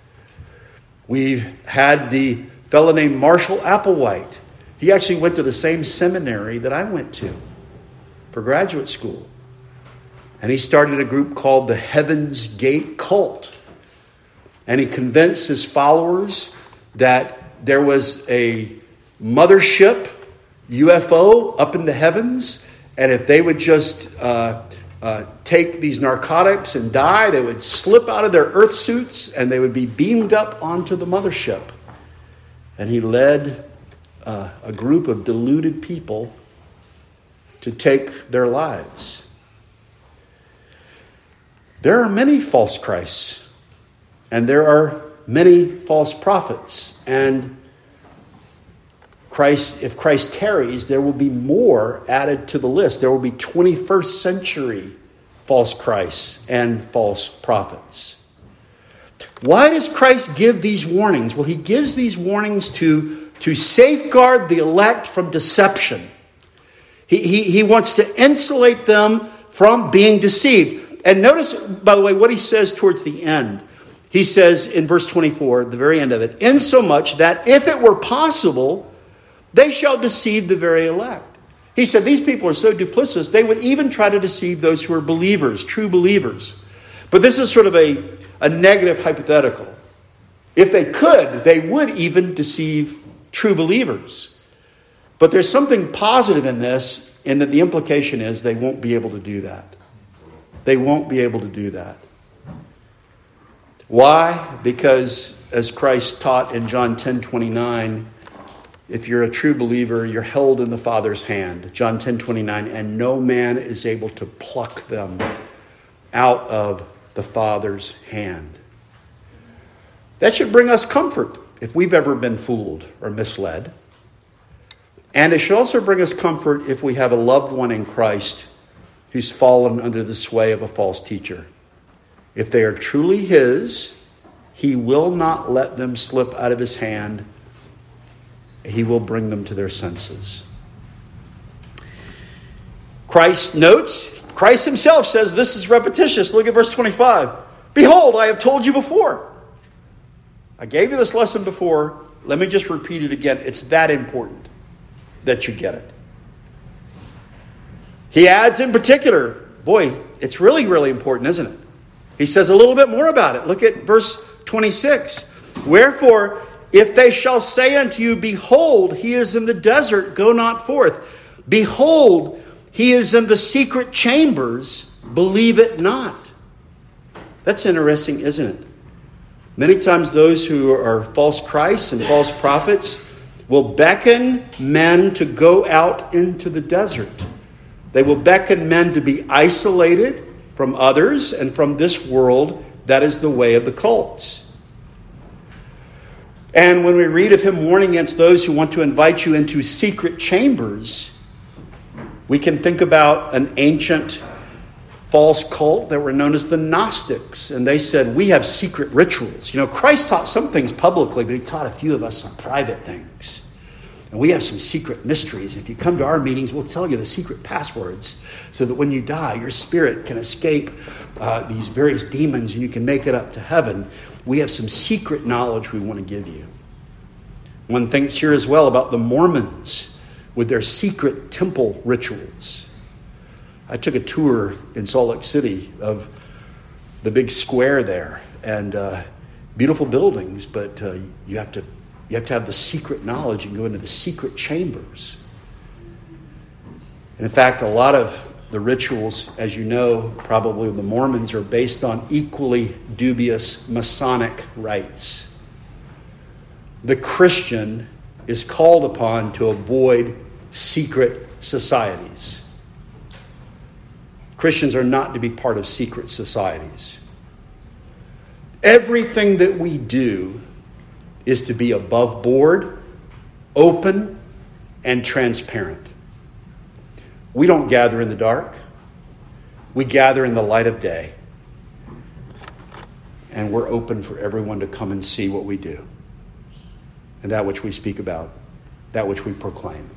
We've had the fellow named Marshall Applewhite. He actually went to the same seminary that I went to for graduate school. And he started a group called the Heaven's Gate Cult. And he convinced his followers that there was a mothership U F O up in the heavens, and if they would just uh, uh, take these narcotics and die, they would slip out of their earth suits and they would be beamed up onto the mothership. And he led uh, a group of deluded people to take their lives. There are many false Christs, and there are many false prophets. And Christ, if Christ tarries, there will be more added to the list. There will be twenty-first century false Christs and false prophets. Why does Christ give these warnings? Well, he gives these warnings to, to safeguard the elect from deception. He, he, he wants to insulate them from being deceived. And notice, by the way, what he says towards the end. He says in verse twenty-four, the very end of it, insomuch that if it were possible, they shall deceive the very elect. He said these people are so duplicitous, they would even try to deceive those who are believers, true believers. But this is sort of a, a negative hypothetical. If they could, they would even deceive true believers. But there's something positive in this, in that the implication is they won't be able to do that. They won't be able to do that. Why? Because as Christ taught in John ten twenty-nine, if you're a true believer, you're held in the Father's hand. John ten twenty-nine, and no man is able to pluck them out of the Father's hand. That should bring us comfort if we've ever been fooled or misled. And it should also bring us comfort if we have a loved one in Christ who's fallen under the sway of a false teacher. If they are truly his, he will not let them slip out of his hand. He will bring them to their senses. Christ notes, Christ himself says this is repetitious. Look at verse twenty-five. Behold, I have told you before. I gave you this lesson before. Let me just repeat it again. It's that important that you get it. He adds in particular, boy, it's really, really important, isn't it? He says a little bit more about it. Look at verse twenty-six. Wherefore, if they shall say unto you, behold, he is in the desert, go not forth. Behold, he is in the secret chambers, believe it not. That's interesting, isn't it? Many times those who are false Christs and false prophets will beckon men to go out into the desert. They will beckon men to be isolated from others and from this world. That is the way of the cults. And when we read of him warning against those who want to invite you into secret chambers, we can think about an ancient false cult that were known as the Gnostics. And they said, we have secret rituals. You know, Christ taught some things publicly, but he taught a few of us some private things. And we have some secret mysteries. If you come to our meetings, we'll tell you the secret passwords so that when you die, your spirit can escape uh, these various demons and you can make it up to heaven. We have some secret knowledge we want to give you. One thinks here as well about the Mormons with their secret temple rituals. I took a tour in Salt Lake City of the big square there, and uh, beautiful buildings, but uh, you have to you have to have the secret knowledge and go into the secret chambers. And in fact, a lot of the rituals, as you know, probably the Mormons, are based on equally dubious Masonic rites. The Christian is called upon to avoid secret societies. Christians are not to be part of secret societies. Everything that we do is to be above board, open, and transparent. We don't gather in the dark. We gather in the light of day. And we're open for everyone to come and see what we do. And that which we speak about. That which we proclaim.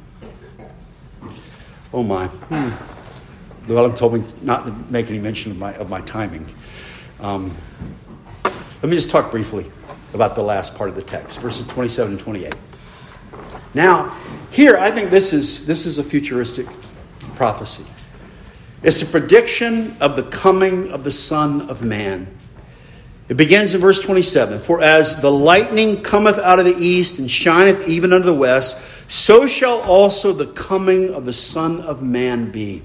Oh my. Hmm. The Lord told me not to make any mention of my of my timing. Um, let me just talk briefly about the last part of the text, verses twenty-seven and twenty-eight. Now, here I think this is this is a futuristic prophecy. It's a prediction of the coming of the Son of Man. It begins in verse twenty-seven. For as the lightning cometh out of the east and shineth even unto the west, so shall also the coming of the Son of Man be.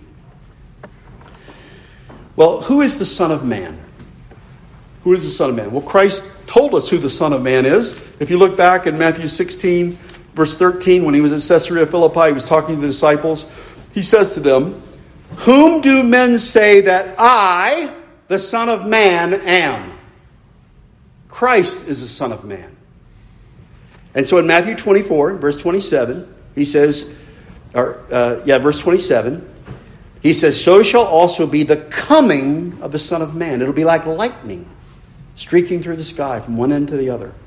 Well, who is the Son of Man? Who is the Son of Man? Well, Christ told us who the Son of Man is. If you look back in Matthew sixteen, verse thirteen, when he was at Caesarea Philippi, he was talking to the disciples. He says to them, whom do men say that I, the Son of Man, am? Christ is the Son of Man. And so in Matthew twenty-four, verse twenty-seven, he says, or uh, yeah, verse twenty-seven, he says, so shall also be the coming of the Son of Man. It'll be like lightning streaking through the sky from one end to the other.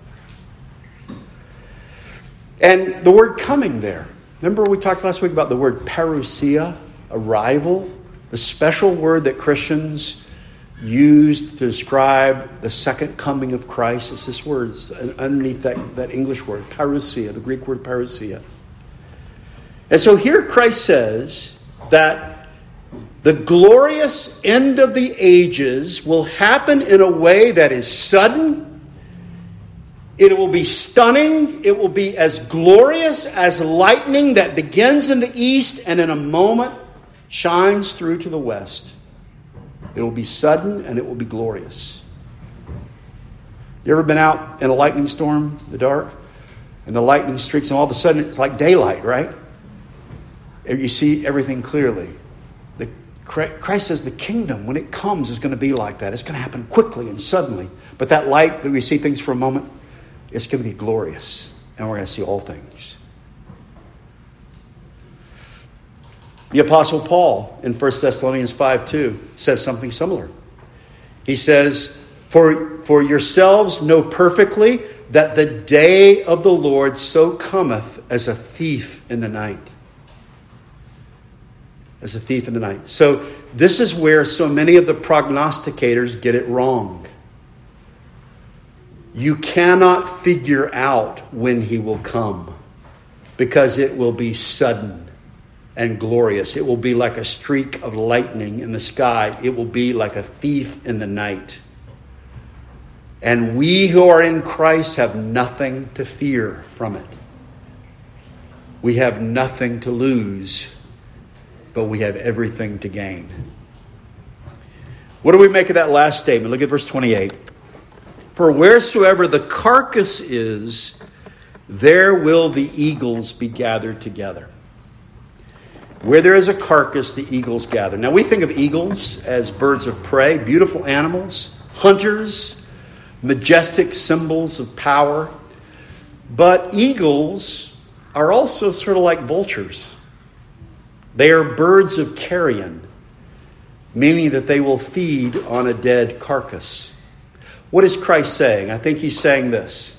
And the word coming there, remember we talked last week about the word parousia, arrival, the special word that Christians used to describe the second coming of Christ. It's this word underneath that, that English word, parousia, the Greek word parousia. And so here Christ says that the glorious end of the ages will happen in a way that is sudden. It will be stunning. It will be as glorious as lightning that begins in the east and in a moment shines through to the west. It will be sudden and it will be glorious. You ever been out in a lightning storm in the dark? And the lightning streaks and all of a sudden it's like daylight, right? You see everything clearly. The, Christ says the kingdom, when it comes, is going to be like that. It's going to happen quickly and suddenly. But that light that we see things for a moment, it's going to be glorious. And we're going to see all things. The Apostle Paul in First Thessalonians five two says something similar. He says, for, for yourselves know perfectly that the day of the Lord so cometh as a thief in the night. As a thief in the night. So this is where so many of the prognosticators get it wrong. You cannot figure out when he will come, because it will be sudden and glorious. It will be like a streak of lightning in the sky. It will be like a thief in the night. And we who are in Christ have nothing to fear from it. We have nothing to lose, but we have everything to gain. What do we make of that last statement? Look at verse twenty-eight. For wheresoever the carcass is, there will the eagles be gathered together. Where there is a carcass, the eagles gather. Now we think of eagles as birds of prey, beautiful animals, hunters, majestic symbols of power. But eagles are also sort of like vultures. They are birds of carrion, meaning that they will feed on a dead carcass. What is Christ saying? I think he's saying this.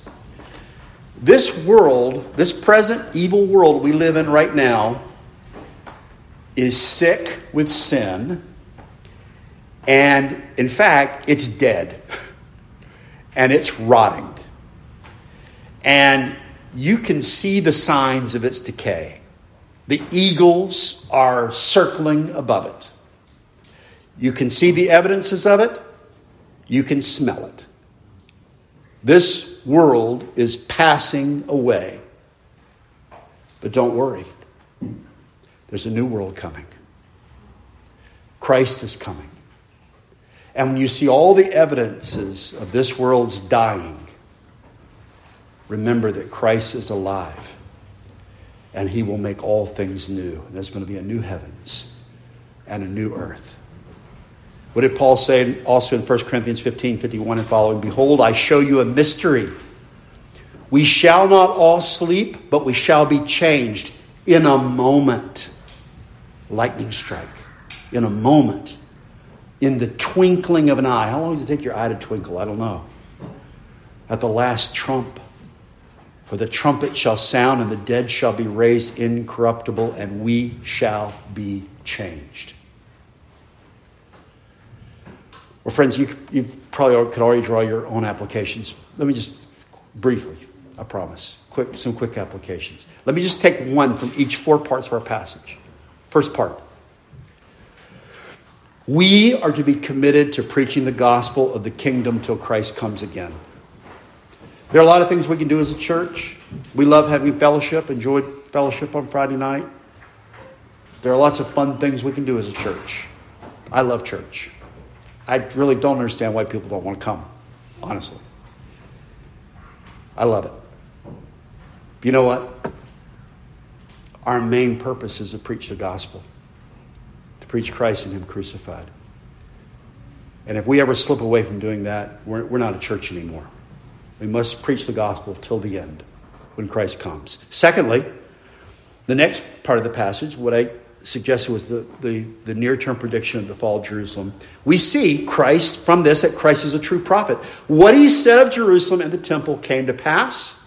This world, this present evil world we live in right now, is sick with sin. And in fact, it's dead. And it's rotting. And you can see the signs of its decay. The eagles are circling above it. You can see the evidences of it. You can smell it. This world is passing away. But don't worry. There's a new world coming. Christ is coming. And when you see all the evidences of this world's dying, remember that Christ is alive. And he will make all things new. And there's going to be a new heavens and a new earth. What did Paul say also in First Corinthians fifteen, fifty-one and following? Behold, I show you a mystery. We shall not all sleep, but we shall be changed in a moment. Lightning strike. In a moment. In the twinkling of an eye. How long does it take your eye to twinkle? I don't know. At the last trump. For the trumpet shall sound, and the dead shall be raised incorruptible, and we shall be changed. Well, friends, you, you probably could already draw your own applications. Let me just briefly, I promise, quick some quick applications. Let me just take one from each four parts of our passage. First part. We are to be committed to preaching the gospel of the kingdom till Christ comes again. There are a lot of things we can do as a church. We love having fellowship, enjoyed fellowship on Friday night. There are lots of fun things we can do as a church. I love church. I really don't understand why people don't want to come, honestly. I love it. But you know what? Our main purpose is to preach the gospel, to preach Christ and him crucified. And if we ever slip away from doing that, we're, we're not a church anymore. We must preach the gospel till the end, when Christ comes. Secondly, the next part of the passage, what I suggested was the, the, the near-term prediction of the fall of Jerusalem. We see Christ, from this, that Christ is a true prophet. What he said of Jerusalem and the temple came to pass.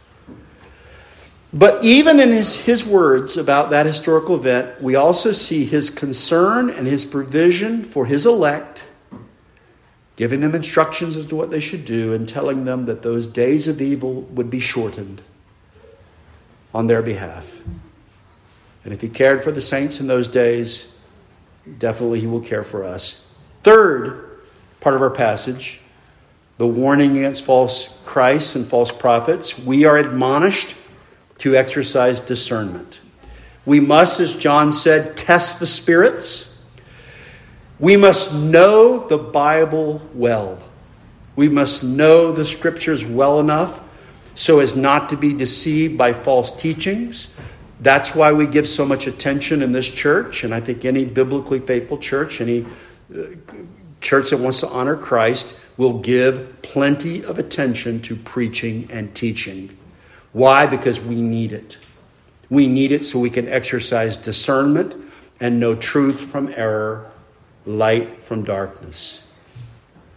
But even in his, his words about that historical event, we also see his concern and his provision for his elect, giving them instructions as to what they should do and telling them that those days of evil would be shortened on their behalf. And if he cared for the saints in those days, definitely he will care for us. Third part of our passage, the warning against false Christs and false prophets. We are admonished to exercise discernment. We must, as John said, test the spirits. We must know the Bible well. We must know the scriptures well enough so as not to be deceived by false teachings. That's why we give so much attention in this church, and I think any biblically faithful church, any church that wants to honor Christ, will give plenty of attention to preaching and teaching. Why? Because we need it. We need it so we can exercise discernment and know truth from error, light from darkness.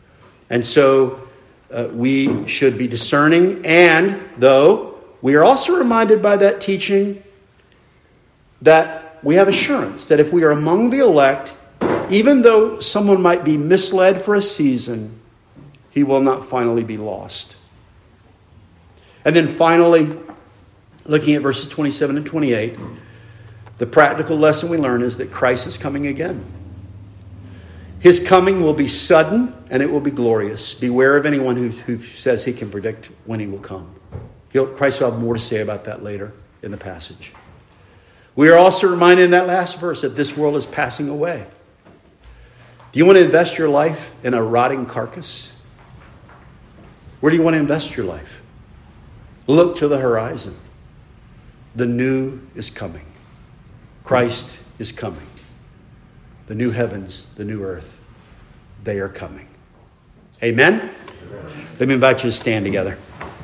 And so uh, we should be discerning. And though we are also reminded by that teaching that we have assurance that if we are among the elect, even though someone might be misled for a season, he will not finally be lost. And then finally, looking at verses twenty-seven and twenty-eight, the practical lesson we learn is that Christ is coming again. His coming will be sudden and it will be glorious. Beware of anyone who, who says he can predict when he will come. He'll, Christ will have more to say about that later in the passage. We are also reminded in that last verse that this world is passing away. Do you want to invest your life in a rotting carcass? Where do you want to invest your life? Look to the horizon. The new is coming. Christ is coming. The new heavens, the new earth, they are coming. Amen? Amen. Let me invite you to stand together.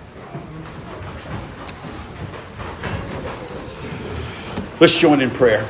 Let's join in prayer.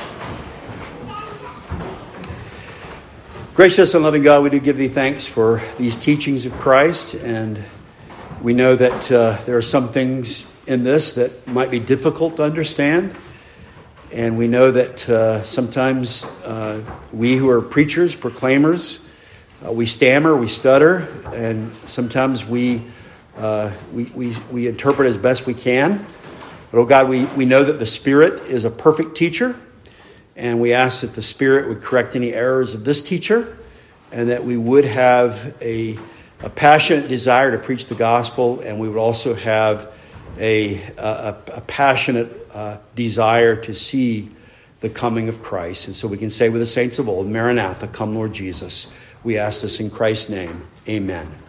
Gracious and loving God, we do give thee thanks for these teachings of Christ. And we know that uh, there are some things in this that might be difficult to understand. And we know that uh, sometimes uh, we who are preachers, proclaimers, uh, we stammer, we stutter, and sometimes we, uh, we we we interpret as best we can. But, oh God, we, we know that the Spirit is a perfect teacher, and we ask that the Spirit would correct any errors of this teacher, and that we would have a, a passionate desire to preach the gospel, and we would also have a, a, a passionate uh, desire to see the coming of Christ. And so we can say with the saints of old, Maranatha, come Lord Jesus. We ask this in Christ's name. Amen.